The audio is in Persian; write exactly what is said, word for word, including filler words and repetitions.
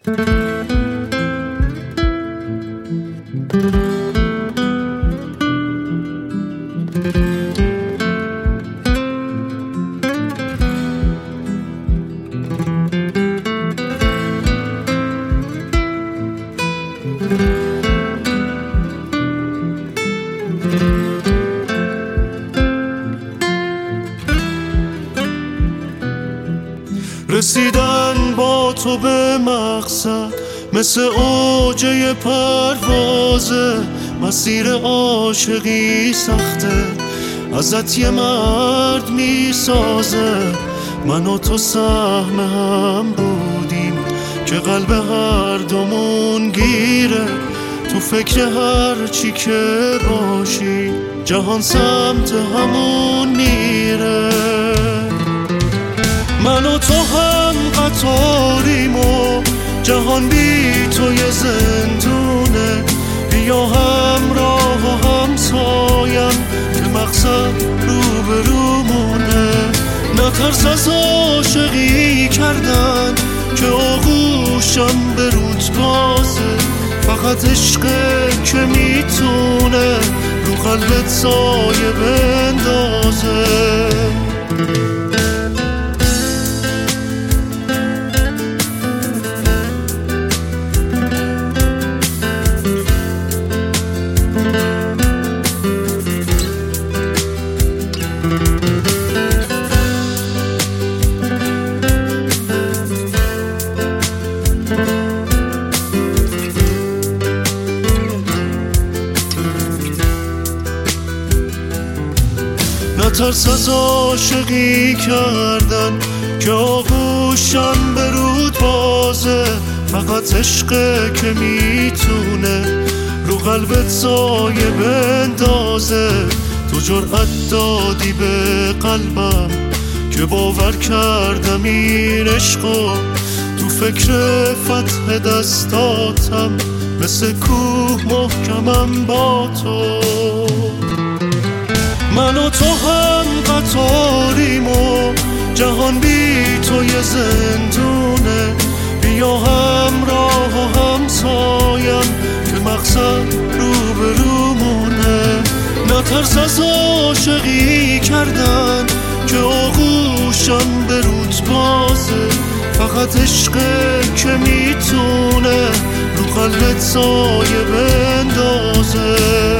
رسیدن با تو به مقصد مثل اوجه پروازه، مسیر عاشقی سخته ازت یه مرد میسازه. من و تو سهم هم بودیم که قلب هر دومون گیره، تو فکر هر چی که باشی جهان سمت همون میره. من و تو هم قطاریم و جهان بی تو یه زندونه، بیا همراه و همسایم که مقصد روبرومونه. نترس از عاشقی کردن که آغوشم به رود بازه، فقط عشقه که میتونه رو قلبت سایه بندازه. نترس از عاشقی کردن که آغوشم به رود بازه، فقط عشقه که میتونه رو قلبت سایه بندازه. تو جرأت دادی به قلبم که باور کردم این عشقو، تو فکر فتح دستاتم مثل کوه محکمم با تو. من و تو هم قطاریم و جهان بی تو یه زندونه، بیا همراه و همسایم که مقصد روبرومونه. نترس از عاشقی کردن که آغوشم به رود بازه، فقط عشقه که میتونه رو قلبت سایه بندازه.